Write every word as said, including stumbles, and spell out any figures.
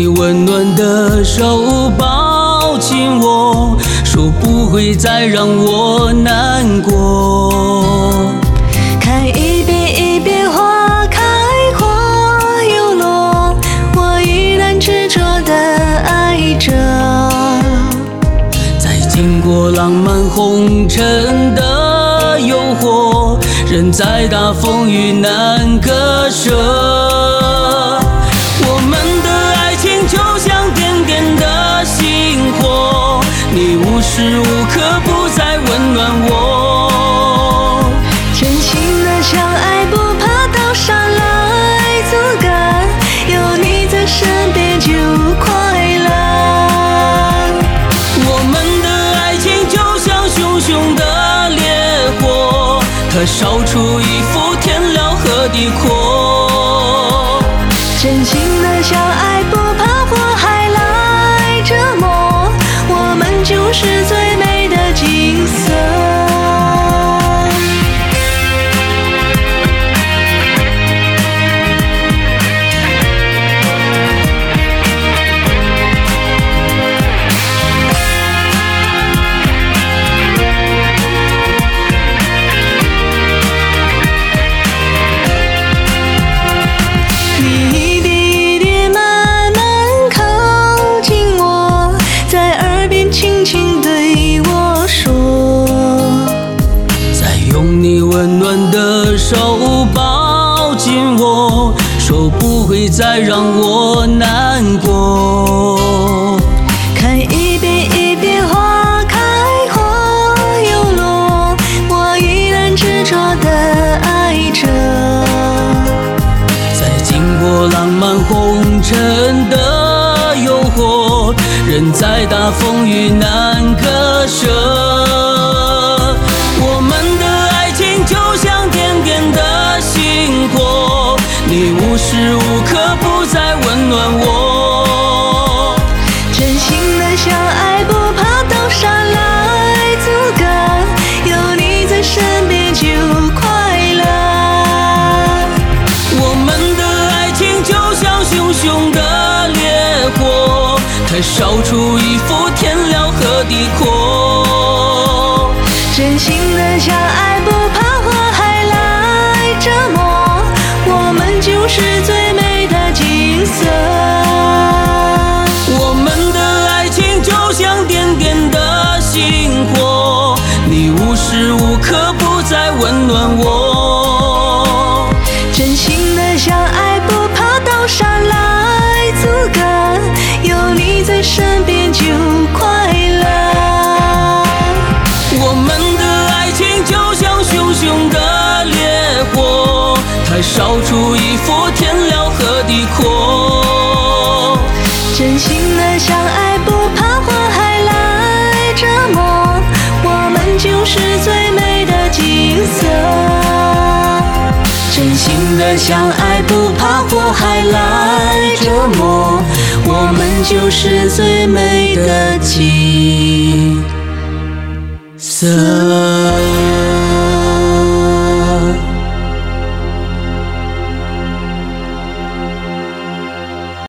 你温暖的手抱紧我，说不会再让我难过。 看一遍一遍花开花又落，我依然执着地爱着。 在经过浪漫红尘的诱惑，人再大风雨难割舍。我们的爱情就像点点的星火，你无时无刻不在温暖我。 真心的相爱，不怕刀山来阻隔，有你在身边就快乐。 我们的爱情就像熊熊的烈火，它烧出一幅天辽和地阔。 真心的相爱，不怕火海来折磨，我们就是最美的景色。 你温暖的手抱紧我，说不会再让我难过。 看一遍一遍花开花又落，我依然执着地爱着。 在经过浪漫红尘的诱惑，人再大风雨难割舍。我们的爱情就像点点的星火，你无时无刻不在温暖我。 真心的相爱，不怕刀山来阻隔，有你在身边就快乐。 我们的爱情就像熊熊的烈火，它烧出一幅天辽和地阔。 真心的相爱，不怕火海来折磨，我们就是最美的景色。 我们的爱情就像点点的星火，你无时无刻不在温暖我。 真心的相爱，不怕刀山来阻隔，有你在身边就快乐。 我们的爱情就像熊熊的烈火，它烧出一幅天辽和地阔。 真心的相爱，不怕火海来折磨，我们就是最美的景色。 真心的相爱，不怕火海来折磨，我们就是最美的景色。